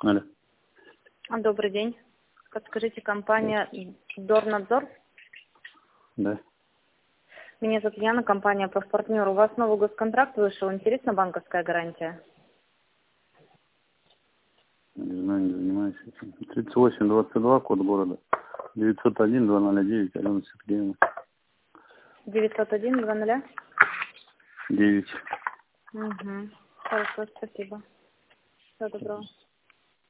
Алло. Добрый день. Подскажите, компания Дорнадзор? Да. Меня зовут Яна, компания «Профпартнер». У вас новый госконтракт вышел. Интересна банковская гарантия? Не знаю, не занимаюсь этим. 3822, код города. 901-209, Алена Сергеевна. 901-00? 9. Угу. Хорошо, спасибо. Всего доброго.